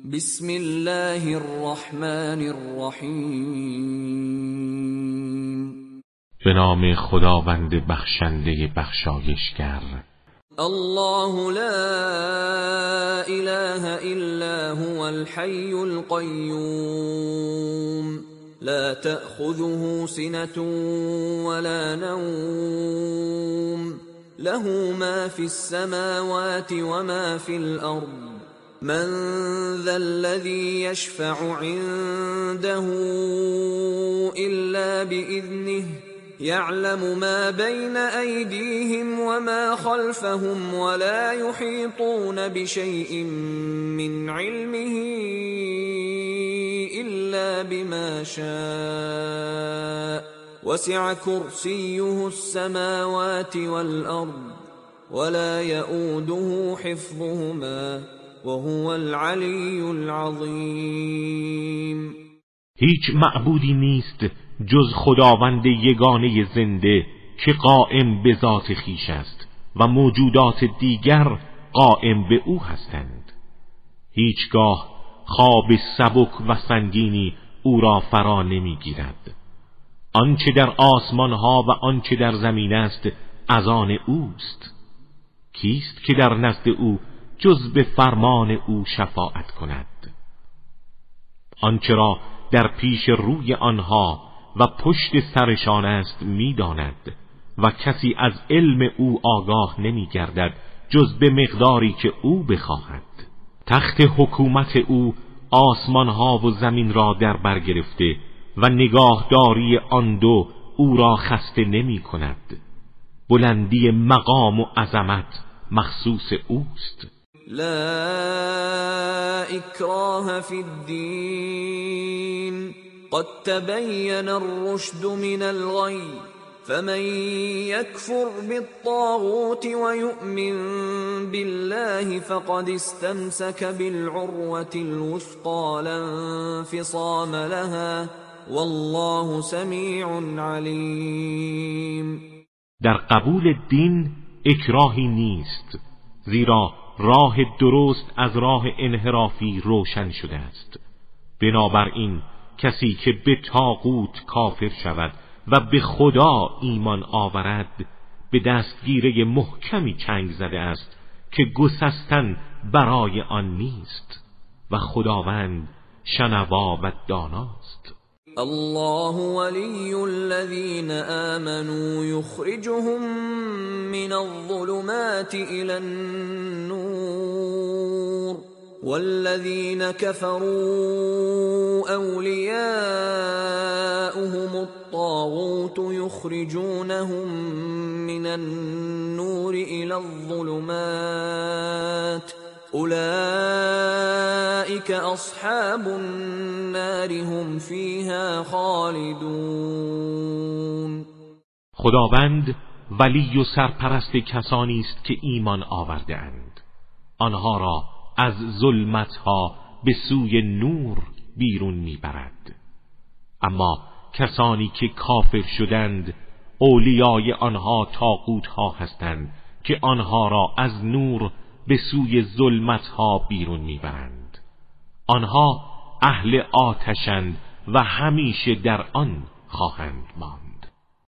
بسم الله الرحمن الرحیم. به نام خداوند بخشنده بخشایشگر. الله لا اله الا هو الحي القيوم لا تأخذه سنة ولا نوم له ما في السماوات وما في الأرض من ذا الذي يشفع عنده إلا بإذنه يعلم ما بين أيديهم وما خلفهم ولا يحيطون بشيء من علمه إلا بما شاء وسع كرسيه السماوات والأرض ولا يؤوده حفظهما وهو العلی العظیم. هیچ معبودی نیست جز خداوند یگانه زنده که قائم به ذات خویش است و موجودات دیگر قائم به او هستند. هیچگاه خواب سبک و سنگینی او را فرا نمیگیرد. آنچه در آسمان ها و آنچه در زمین است از آن اوست. کیست که در نزد او جز به فرمان او شفاعت کند؟ آنچه را در پیش روی آنها و پشت سرشان است می‌داند و کسی از علم او آگاه نمی‌گردد جز به مقداری که او بخواهد. تخت حکومت او آسمان‌ها و زمین را در بر گرفته و نگاهداری آن دو او را خسته نمی‌کند. بلندی مقام و عظمت مخصوص اوست. لا اکراه فی الدین قد تبین الرشد من الغی فمن یکفر بالطاغوت ویؤمن بالله فقد استمسک بالعروة الوثقى لا انفصام لها والله سمیع علیم. در قبول دین اکراهی نیست، زیرا راه درست از راه انحرافی روشن شده است. بنابراین کسی که به طاغوت کافر شود و به خدا ایمان آورد به دستگیره محکمی چنگ زده است که گسستن برای آن نیست و خداوند شنوا و داناست. الله ولي الذين آمنوا يخرجهم من الظلمات إلى النور والذين كفروا أولياؤهم الطاغوت يخرجونهم من النور إلى الظلمات اولئک اصحاب النار هم فیها خالدون. خداوند ولی و سرپرست کسانی است که ایمان آورده اند. آنها را از ظلمتها به سوی نور بیرون میبرد. اما کسانی که کافر شدند اولیای آنها طاغوت‌ها هستند که آنها را از نور به سوی ظلمت‌ها بیرون میبرند. آنها اهل آتشند و همیشه در آن خواهند ماند.